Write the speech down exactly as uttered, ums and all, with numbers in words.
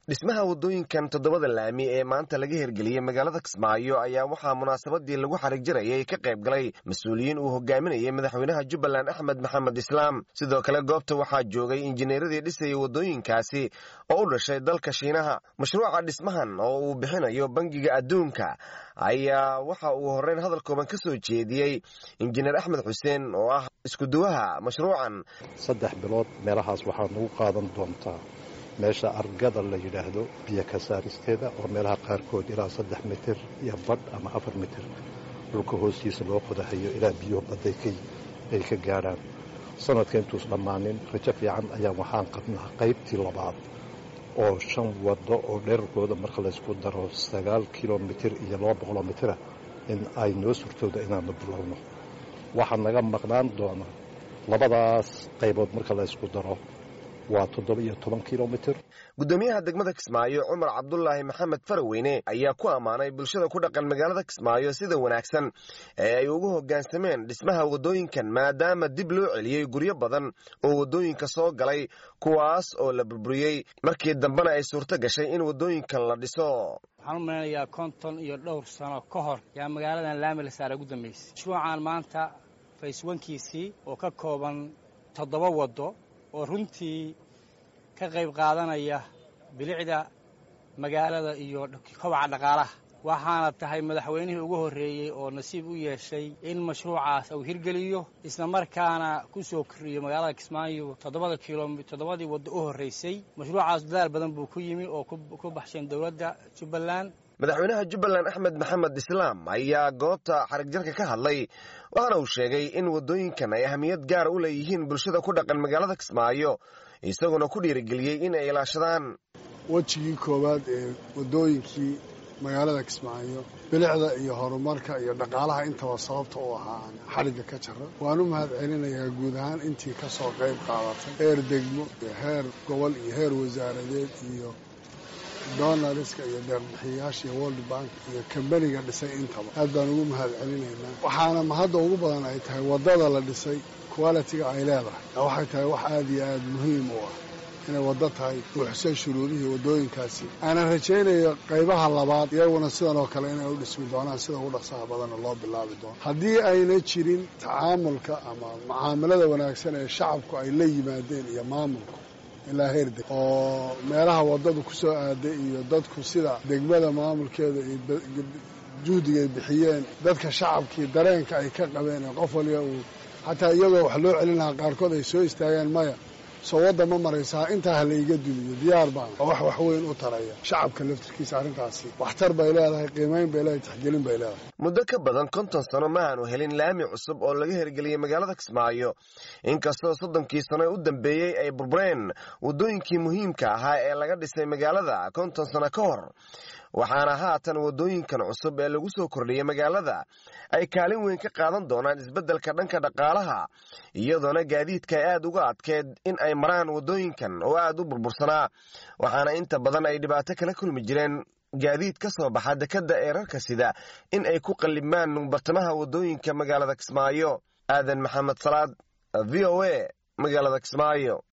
dhismaha wadooyinkan toddobada laami ee maanta laga hirgeliyey magaalada Kismaayo ayaa waxaa munaasabadii lagu xarig jarayay ka qayb galay mas'uuliyiin uu hogaaminayay madaxweynaha Jubbaland Axmed Maxamed Islaam. Sidoo kale goobta waxaa joogay injineeradii dhisayay wadooyinkaasi oo u dhashay dalka Shiinaha. Mashruuca dhismahan oo uu bixinayo Bangiga Adduunka ayaa waxa uu horreyn hadal kooban ka soo jeediyey injineer Axmed Xuseen oo ah isku duwaha mashruucan. saddex bilood meelahaas waxaa nagu qaadan doontaa meesha argada la yiraahdo biyo ka saaristeeda oo meelaha qaarkood ilaa saddex mitir iyo badh ama afar mitir dhulka hoostiisa loo qodahayo ilaa biyo baday ay ka gaaraan. sanadka intuus dhammaanin rajo fiican ayaa waxaan qabnaa qaybtii labaad oo shan wado oo dhererkooda marka la isku daro sagaal kilomitir iyo laba boqol mitir in ay noo suurtooda inaanu bilowno. waxaa naga maqnaan doona labadaas qaybood marka la isku daro waa toddoba iyo toban kilomitir. Gudoomiyaha degmada Kismaayo Cumar Cabdullaahi Maxamed Faraweyne ayaa ku amaanay bulshada ku dhaqan magaalada Kismaayo sida wanaagsan ee ay ugu hoggaansameen dhismaha wadooyinkan maadaama dib loo celiyay guryo badan oo wadooyinka soo galay kuwaas oo la burburiyay markii dambana ay suurto gashay in wadooyinkan la dhiso. waxaan u maleynayaa konton iyo dhowr sano ka hor yaa magaaladan laami la saaray ugu dambeysay. mashruucan maanta phase one-kiisii oo ka kooban toddoba wado oo runtii ka qayb qaadanaya bilicda magaalada iyo kobaca dhaqaalaha. waxaana tahay madaxweynihii ugu horreeyey oo nasiib u yeeshay in mashruucaas uu hirgeliyo isla markaana ku soo kordhiyo magaalada Kismaayo toddobada kiiloomitir toddobadii wado u horreysay. mashruucaas dadaal badan buu ku yimi oo ku baxshan dowladda Jubbaland. madaxweynaha Jubbaland Axmed Maxamed Islaam ayaa goobta xarig jarka ka hadlay waxaana uu sheegay in wadooyinkan ay ahmiyad gaar u leeyihiin bulshada ku dhaqan magaalada Kismaayo isaguna ku dhiirigeliyay in ay ilaashadaan wajigii koowaad ee wadooyinkii magaalada Kismaayo bilicda iyo horumarka iyo dhaqaalaha intaba sababta u ahaa xariga ka jara. waan u mahadcelinayaa guud ahaan intii ka soo qayb qaadatay heer degmo iyo heer gobol iyo heer wasaaradeed iyo doonariska iyo deeqbixiyayaasha iyo World Bank iyo kambaniga dhisay intaba aad baan ugu mahadcelinaynaa. waxaana mahadda ugu badan ay tahay wadada la dhisay quality-ga ay leedahay waxay tahay wax aad iyo aad muhiim u ah inay wada tahay buuxsan shuruudihii wadooyinkaasi. aanan rajaynayo qaybaha labaad iyaguna sidan oo kale inay u dhismi doonaan sida ugu dhaqsaha badanna loo bilaabi doono. haddii ayna jirin tacaamulka ama mucaamalada wanaagsan ee shacabku ay la yimaadeen iyo maamulku ilaa heer deg oo meelaha wadadu ku soo aaday iyo dadku sida degmada maamulkeeda iyo juhdiga ay bixiyeen dadka shacabkii dareenka ay ka qabeen ee qof waliba uu xataa iyagoo wax loo celin lahaa qaarkood ay soo istaageen maya soo wadda ma maraysaa intaa ha layga dumiyo diyaar baan oo wax wax weyn u taraya shacabka laftirkiisa. arrintaasi waxtar bay leedahay, qiimayn bay leedahay, taxgelin bay leedahay. muddo ka badan konton sano ma aanu helin laami cusub oo laga hirgeliyey magaalada Kismaayo inkastoo soddonkii sano u dambeeyey ay burbureen wadooyinkii muhiimka ahaa ee laga dhisay magaalada konton sano ka hor. waxaana haatan wadooyinkan cusub ee lagu soo kordhiyey magaalada ay kaalin weyn ka qaadan doonaan isbeddelka dhanka dhaqaalaha iyadoona gaadiidka ay aad uga adkeed in ay maraan wadooyinkan oo aad u burbursanaa. waxaana inta badan ay dhibaato kala kulmi jireen gaadiid ka soo baxa dekedda ee rarka sida in ay ku qallibmaan bartamaha wadooyinka magaalada Kismaayo. aadan maxamed salaad, V O A, magaalada Kismaayo.